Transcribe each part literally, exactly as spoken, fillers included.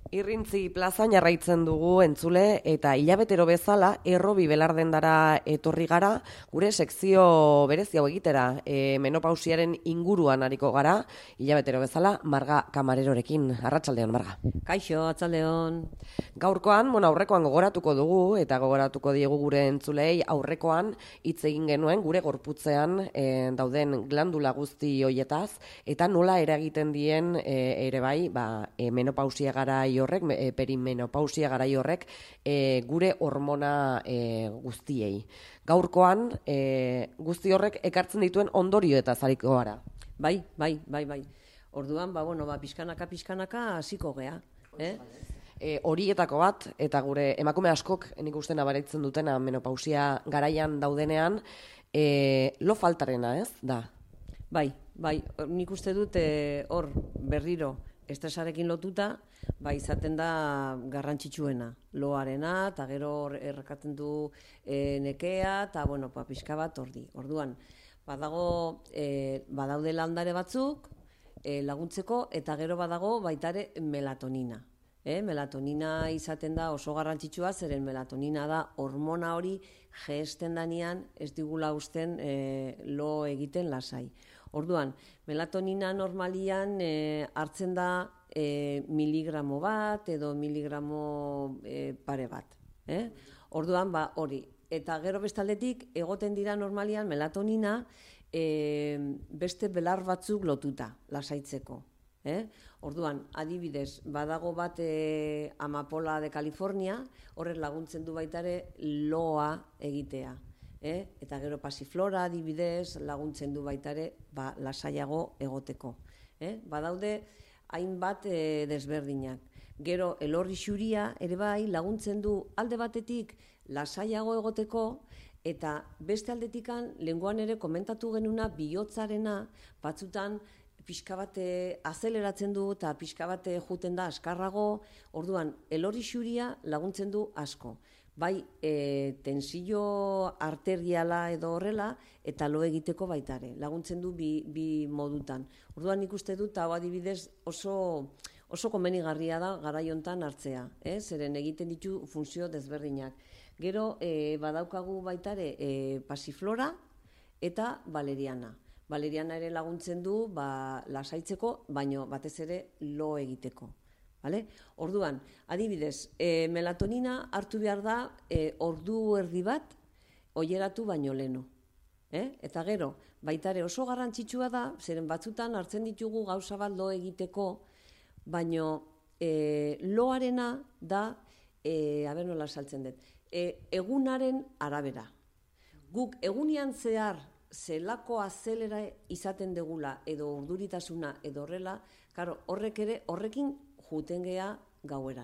Irrintzi plazan jarraitzen dugu entzule eta hilabetero bezala errobi belardendara etorri gara gure sekzio berezi hau egitera e, menopausiaren inguruan ariko gara hilabetero bezala Marga Kamarerorekin. Arratsaldeon Marga. Kaixo, atxaldeon. Gaurkoan, bueno, aurrekoan gogoratuko dugu eta gogoratuko diegu gure entzulei aurrekoan hitz egin genuen gure gorputzean e, dauden glandula guzti hoietaz eta nola eragiten dien e, ere bai, ba, e, menopausia garai horrek, e, perimenopausia garai horrek e, gure hormona e, guztiei. Gaurkoan e, guzti horrek ekartzen dituen ondorioetaz ariko gara. Bai, bai, bai, bai. Orduan, ba, bueno, ba, pixkanaka, pixkanaka hasiko gea. Eh? E, horietako bat, eta gure emakume askok nik uste nabaritzen dutena menopausia garaian daudenean, e, lo faltarena, ez, da? Bai, bai, nik uste dut e, hor berriro estresarekin lotuta, ba, izaten da garrantzitsuena, loarena, eta gero errakatzen du e, nekea, eta, bueno, pa, pixka bat ordi. Orduan, badago, e, badaude landare batzuk e, laguntzeko, eta gero badago baitare melatonina. E, melatonina izaten da oso garrantzitsua, zeren melatonina da hormona hori jeesten danean ez digula usten e, lo egiten lasai. Orduan, melatonina normalian e, hartzen da e, miligramo bat edo miligramo e, pare bat. Eh? Orduan, ba, hori. Eta gero bestaldetik, egoten dira normalian melatonina e, beste belar batzuk lotuta, lasaitzeko. Eh? Orduan, adibidez, badago bat e, amapola de California, horrek laguntzen du baitare loa egitea. Eh? Eta gero pasiflora adibidez laguntzen du baitare ba, lasaiago egoteko. Eh? Badaude hainbat e, desberdinak. Gero elorri xuria ere bai laguntzen du alde batetik lasaiago egoteko eta beste aldetikan lenguan ere komentatu genuna bihotzarena batzutan pixka bat azeleratzen du eta pixka bat juten da askarrago. Orduan, elorri xuria laguntzen du asko. Bai, e, tensio arteriala edo horrela, eta lo egiteko baitare. Laguntzen du bi, bi modutan. Orduan nik uste dut, hau adibidez oso, oso komenigarria da garaiontan hartzea. Eh? Zeren egiten ditu funtzio desberdinak. Gero, e, badaukagu baitare e, pasiflora eta valeriana. Valeriana ere laguntzen du ba, lasaitzeko, baino batez ere lo egiteko. Vale? Orduan, adibidez, e, melatonina hartu behar da e, ordu erdi bat oieratu baino leno. Eh? Eta gero, baitare oso garrantzitsua da, zeren batzutan hartzen ditugu gauza bat lo egiteko, baino e, loarena da, e, aber nola saltzen dut, e, egunaren arabera. Guk egunian zehar zelako azelera izaten degula edo urduritasuna edo horrela, karo, horrek ere, horrekin juten gea gauera.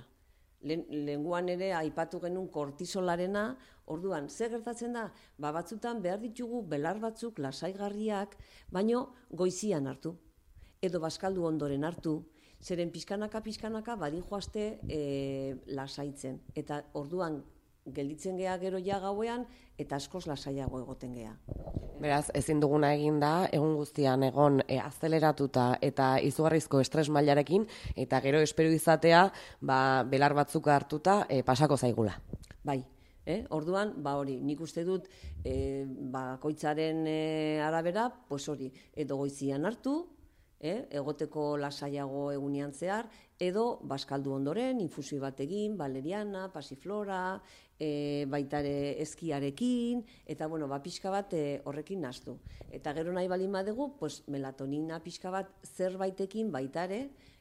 Lenguan ere aipatu genuen kortisolarena, orduan, zer gertatzen da? Ba, batzutan behar ditugu belar batzuk lasaigarriak, baino goizian hartu, edo bazkaldu ondoren hartu, zeren pixkanaka, pixkanaka badin joazte e, lasaitzen. Eta orduan, gelditzen gea gero ja gauean, eta askoz lasaiago egoten gea. Beraz, ezin duguna egin da, egun guztian egon e, azeleratuta eta izugarrizko estres mailarekin, eta gero espero izatea, ba, belar batzuk hartuta, e, pasako zaigula. Bai, eh? Orduan, ba hori, nik uste dut, e, bakoitzaren e, arabera, pues hori, edo goizian hartu, eh? egoteko lasaiago egunean zehar, edo bazkaldu ondoren, infusio bat egin, valeriana, pasiflora, e, baitare eskiarekin, eta bueno, ba, pixka bat e, horrekin nahastu. Eta gero nahi balin badegu, pues, melatonina pixka bat zerbaitekin baitare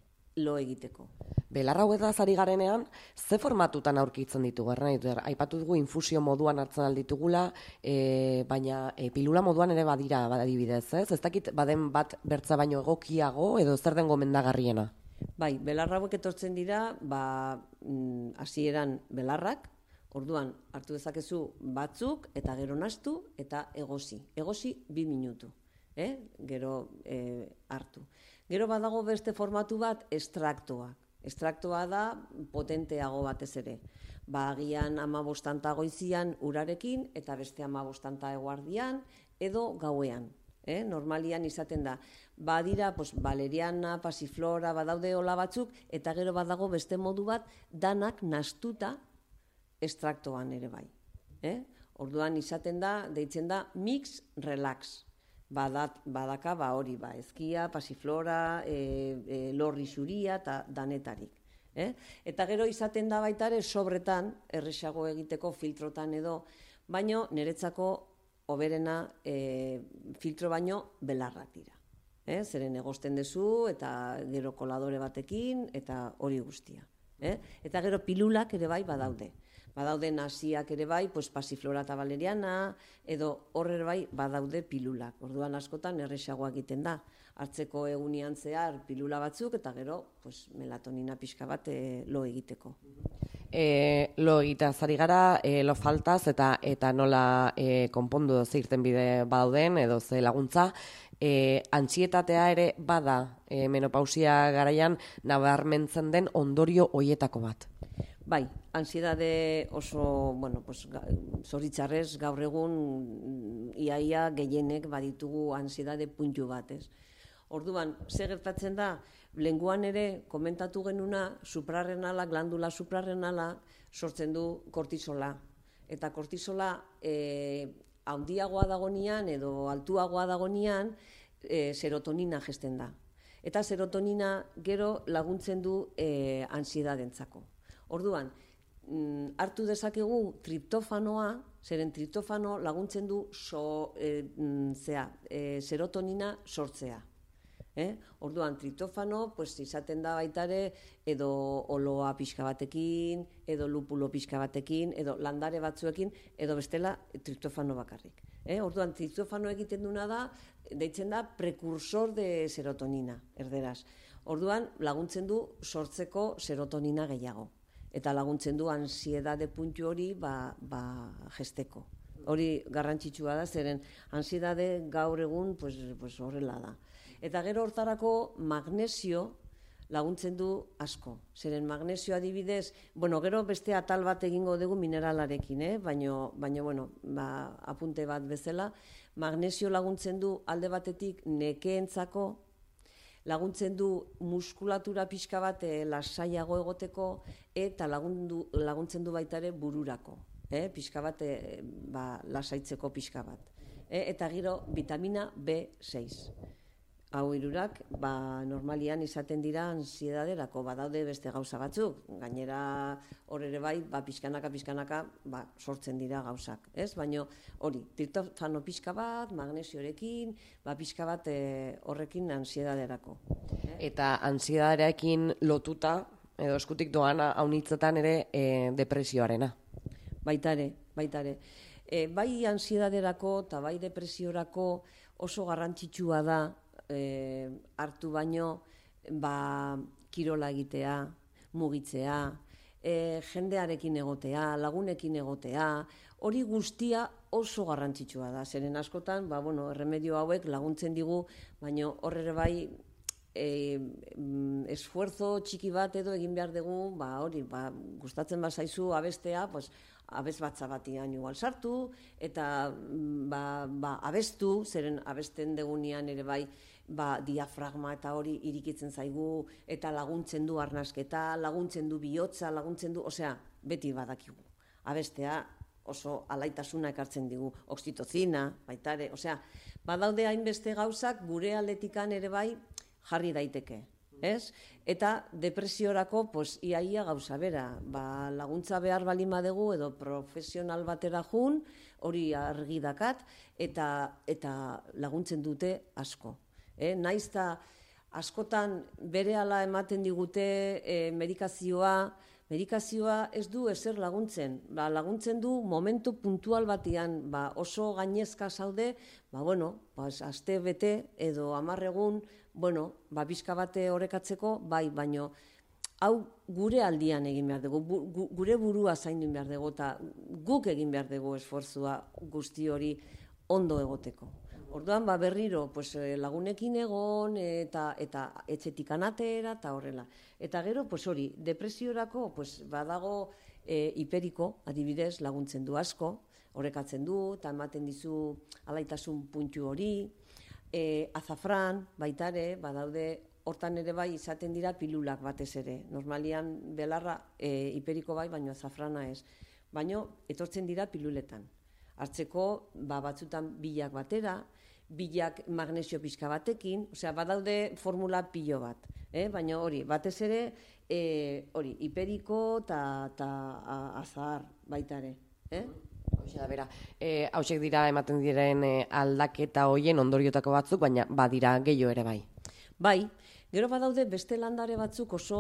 lo egiteko. Belar hauetaz ari garenean, ze formatutan aurkitzen ditugu? Erran, aipatu dugu infusio moduan hartzen alditugula, e, baina e, pilula moduan ere badira badibidez, ez? Ez dakit baden bat bertza baino egokiago edo zer den gomendagarriena? Bai, belar hauek etortzen dira, ba, hasieran belarrak, orduan hartu dezakezu batzuk eta gero nahastu eta egosi. Egosi bi minutu, eh? Gero e, hartu. Gero badago beste formatu bat estraktoak. Estraktoa da potenteago batez ere. Ba, agian amabostanta goizian urarekin eta beste amabostanta eguardian edo gauean. Eh? Normalian izaten da. Badira, pues, valeriana, pasiflora, badaude hola batzuk, eta gero badago beste modu bat, danak nastuta estraktoan ere bai. Eh? Orduan izaten da, deitzen da, mix relax. Badat, badaka ba hori, ba, ezkia, pasiflora, e, e, lorri xuria eta danetarik. Eh? Eta gero izaten da baita ere sobretan, erresago egiteko filtrotan edo, baino niretzako hoberena e, filtro baino belarrak dira. Eh? Zeren egosten duzu eta gero koladore batekin eta hori guztia. Eh? Eta gero pilulak ere bai badaude. Badaude nasiak ere bai, pues, pasiflora eta valeriana, edo horre bai badaude pilulak. Orduan askotan erresagoa egiten da. Hartzeko egunian zehar pilula batzuk eta gero pues, melatonina pixka bat e, lo egiteko. E, lo egita zari gara, e, lo faltaz eta eta nola e, konpondu zeirten bide badauden edo ze laguntza. E, antsietatea ere bada e, menopausia garaian nabarmentzen den ondorio hoietako bat. Bai, ansiedade oso, bueno, pues, zoritzarrez gaur egun iaia gehienek baditugu ansiedade puntu bat, ez. Orduan, ze gertatzen da, lenguan ere komentatu genuna suprarrenala, glandula suprarrenala sortzen du kortisola. Eta kortisola e, handiagoa dagonean edo altuagoa dagonean e, serotonina gesten da. Eta serotonina gero laguntzen du e, ansiedadentzako. Orduan, mm, hartu dezakegu triptofanoa, zeren triptofano laguntzen du so, e, mm, zea, e, serotonina sortzea. Eh? Orduan, triptofano pues, izaten da baitare edo oloa pixka batekin, edo lupulo pixka batekin, edo landare batzuekin, edo bestela triptofano bakarrik. Eh? Orduan, triptofano egiten duna da, deitzen da prekursor de serotonina, erderaz. Orduan, laguntzen du sortzeko serotonina gehiago. Eta laguntzen du ansiedade puntu hori ba, ba, gesteko. Hori garrantzitsua da, zeren ansiedade gaur egun pues, pues horrela da. Eta gero hortarako magnesio laguntzen du asko. Zeren magnesio adibidez, bueno, gero beste atal bat egingo dugu mineralarekin, eh? baino, baino bueno, ba, apunte bat bezala, magnesio laguntzen du alde batetik nekeentzako, laguntzen du muskulatura pixka bat e, lasaiago egoteko eta lagundu, laguntzen du baita ere bururako, eh? pixka bat e, ba, lasaitzeko pixka bat. E, eta gero vitamina B seis. Hau hirurak ba, normalian izaten dira ansiedaderako, badaude beste gauza batzuk, gainera hor ere bai, ba, pixkanaka, pixkanaka ba, sortzen dira gauzak, ez? Baina hori, triptofano pixka bat, magnesiorekin, ba, pixka bat e, horrekin ansiedaderako. Eta ansiedadarekin lotuta, edo eskutik doana haunitzetan ere e, depresioarena. Baitare, baitare. E, bai ansiedaderako eta bai depresiorako oso garrantzitsua da, E, hartu baino ba, kirola egitea, mugitzea, e, jendearekin egotea, lagunekin egotea, hori guztia oso garrantzitsua da. Zeren askotan, ba, bueno, erremedio hauek laguntzen digu, baino horre bai e, esfuerzo txiki bat edo egin behar dugu, ba, hori, ba, gustatzen bazaizu abestea, pues, abez batza batian igual sartu, eta ba, ba, abestu, zeren abesten degunean ere bai, ba, diafragma eta hori irikitzen zaigu, eta laguntzen du arnasketa, laguntzen du bihotza, laguntzen du, osea, beti badakigu. Abestea oso alaitasuna ekartzen digu, oxitocina, baitare, osea, badaude hainbeste gauzak gure aldetikan ere bai jarri daiteke. Ez? Eta depresiorako pues, iaia gauza bera, ba, laguntza behar bali madegu edo profesional batera jun, hori argi dakat, eta, eta laguntzen dute asko. Eh? Naizta askotan berehala ematen digute eh, medikazioa, medikazioa ez du ezer laguntzen, ba, laguntzen du momentu puntual batean, ba, oso gainezka zaude, ba, bueno, ba, aste bete edo hamar egun, bueno, ba, bizka bate horrekatzeko, bai, baino, hau gure aldian egin behar dugu, bu, gure burua zaindu behar dugu, eta guk egin behar dugu esfortzua guzti hori ondo egoteko. Orduan, ba, berriro, pues, lagunekin egon, eta, eta etxetik anatera, eta horrela. Eta gero, pues, hori, depresiorako, pues, badago e, hiperiko, adibidez, laguntzen du asko, horrekatzen du, eta ematen dizu alaitasun puntu hori, e, azafran, baitare, badaude, hortan ere bai izaten dira pilulak batez ere. Normalian belarra e, hiperiko bai, baina azafrana ez. Baina etortzen dira piluletan. Hartzeko, ba, batzutan bilak batera, bilak magnesio pixka batekin, osea, badaude formula pilo bat. Eh? Baina hori, batez ere, e, hori, hiperiko eta azahar baitare. Eh? Hauxe da, bera, e, hausek dira ematen diren e, aldaketa hoien ondoriotako batzuk, baina badira gehiago ere bai. Bai, gero badaude beste landare batzuk oso,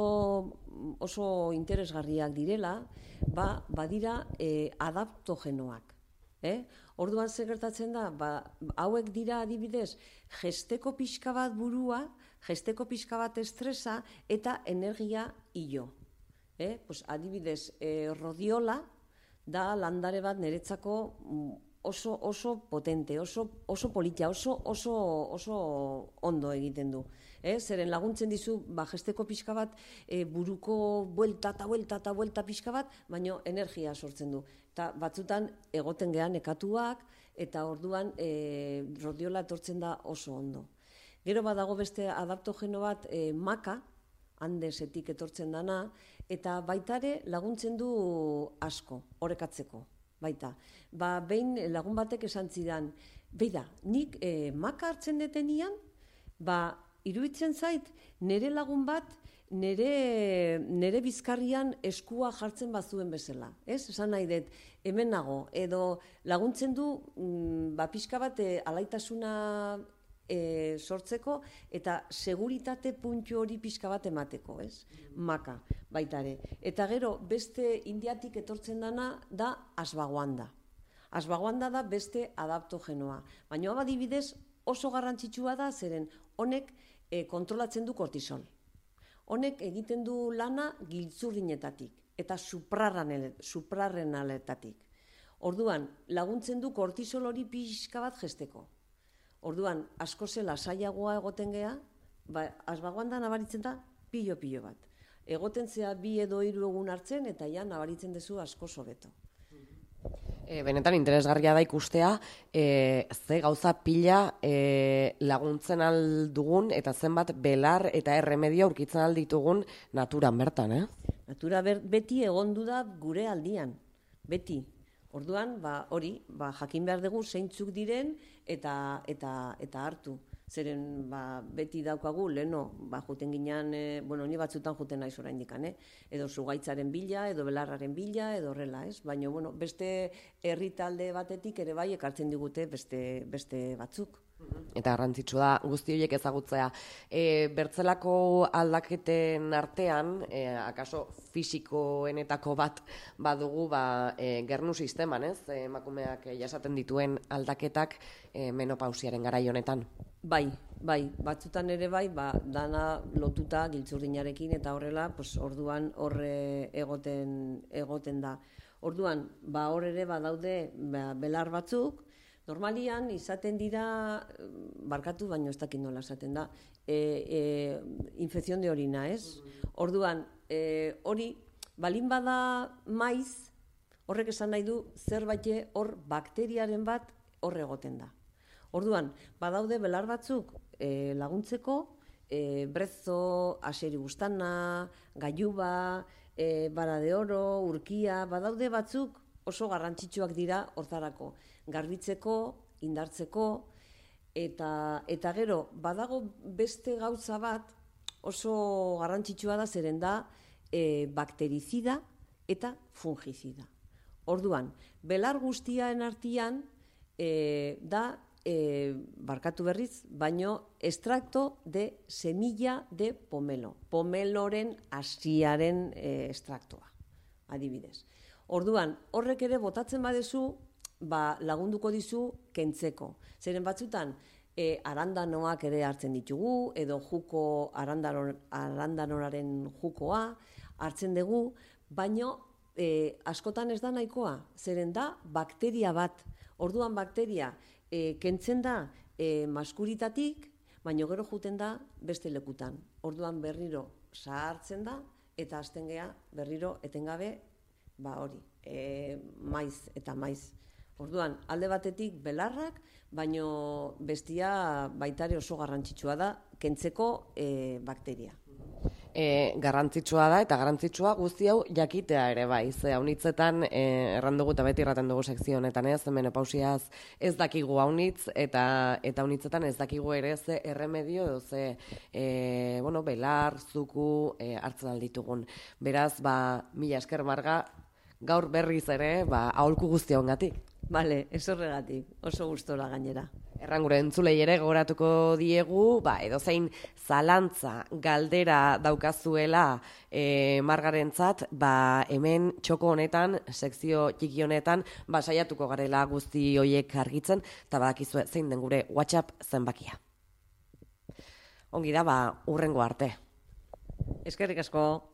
oso interesgarriak direla, ba, badira e, adaptogenoak. Eh? Orduan ze gertatzen da, ba, hauek dira adibidez, jesteko pixka bat burua, jesteko pixka bat estresa eta energia hilo. Eh? Pues, adibidez, e, rodiola da landare bat niretzako oso, oso potente, oso, oso politia, oso, oso, oso ondo egiten du. Eh? Zeren laguntzen dizu, ba, jesteko pixka bat, e, buruko buelta eta buelta eta buelta pixka bat, baina energia sortzen du. Eta batzutan egoten gehan nekatuak, eta orduan e, rodiola etortzen da oso ondo. Gero badago beste adaptogeno bat, e, maka, handesetik etortzen dana, eta baitare laguntzen du asko, orekatzeko, baita. Ba, behin lagun batek esan zidan, beida, nik e, maka hartzen detenian, ba, iruditzen zait, nire lagun bat, nire, nire bizkarrian eskua jartzen bazuen bezala. Ez? Esan nahi dut, hemen nago, edo laguntzen du, mm, ba, pixka bat e, alaitasuna e, sortzeko, eta seguritate puntu hori pixka bat emateko, ez? Maka, baitare. Eta gero, beste indiatik etortzen dana, da asbaguanda. Asbaguanda da beste adaptogenoa. Baina adibidez oso garrantzitsua da, zeren honek e, kontrolatzen du kortisol. Honek egiten du lana giltzurrinetatik eta suprarrenaletatik. Orduan, laguntzen du kortisol hori pixka bat jesteko. Orduan, asko zela lasaiagoa egoten gea, ba, asbaguanda nabaritzen da pilo-pilo bat. Egoten zea bi edo hiru egun hartzen, eta ja nabaritzen dezu asko hobeto. E, benetan interesgarria da ikustea, e, ze gauza pila e, laguntzen aldugun, eta zenbat belar eta erremedio aurkitzen alditugun naturan bertan, eh? Natura ber, beti egondu da gure aldian, beti. Orduan, ba, hori, ba, jakin behar dugu zeintzuk diren eta, eta, eta hartu. Zeren ba, beti daukagu, leheno, ba, juten ginean, e, bueno, ni batzutan juten naiz oraindik, eh? Edo zugaitzaren bila, edo belarraren bila, edo horrela, ez? Baina, bueno, beste herritalde batetik ere bai ekartzen digute beste, beste batzuk. Eta garrantzitsua da guzti horiek ezagutzea. E, bertzelako aldaketen artean, e, akaso fisikoenetako bat badugu, ba, e, gernu sisteman, ez? E, emakumeak e, jasaten dituen aldaketak e, menopausiaren garai honetan. Bai, bai, batzutan ere bai, ba, dana lotuta giltzurdinarekin eta horrela, pues, orduan horre egoten, egoten da. Orduan, ba, hor ere badaude ba, belar batzuk, normalian izaten dira, barkatu baino ez dakit nola esaten da, e, e, infekzion de orina, ez? Orduan, e, hori, balin bada maiz, horrek esan nahi du zerbait hor bakteriaren bat hor egoten da. Orduan, badaude belar batzuk e, laguntzeko, e, brezo, aseri bustana, gaiuba, e, bara de oro, urkia, badaude batzuk oso garrantzitsuak dira hortarako. Garbitzeko, indartzeko, eta, eta gero, badago beste gauza bat oso garrantzitsua da, zeren da e, bakterizida eta fungizida. Orduan, belar guztiaen artean e, da, E, barkatu berriz, baino extracto de semilla de pomelo. Pomeloren hasiaren e, extraktoa, adibidez. Orduan, horrek ere botatzen badezu, ba, lagunduko dizu kentzeko. Zeren batzutan, e, arandanoak ere hartzen ditugu, edo juko arandanon, arandanoraren jukoa hartzen dugu, baino e, askotan ez da nahikoa, zeren da bakteria bat. Orduan bakteria E, kentzen da e, maskuritatik, baina gero juten da beste lekutan. Orduan berriro zahartzen da, eta hasten gea berriro etengabe, ba hori, e, maiz eta maiz. Orduan, alde batetik belarrak, baino bestia baitare oso garrantzitsua da, kentzeko e, bakteria. E, garrantzitsua da eta garrantzitsua guzti hau jakitea ere bai. Ze haunitzetan e, erran dugu eta beti erraten dugu sekzio honetan ez, menopausiaz ez dakigu haunitz eta eta haunitzetan ez dakigu ere ze erremedio edo ze e, bueno, belar, zuku e, hartzen alditugun. Beraz, ba, mila esker Marga, gaur berriz ere, ba, aholku guzti hongatik. Bale, ez horregatik, oso gustora gainera. Erran gure entzulei ere gogoratuko diegu, ba, edozein zalantza, galdera daukazuela e, Margarentzat, ba, hemen txoko honetan, sekzio txiki honetan, ba, saiatuko garela guzti hoiek argitzen, eta badakizue zein den gure WhatsApp zenbakia. Ongi da, ba, hurrengo arte. Eskerrik asko.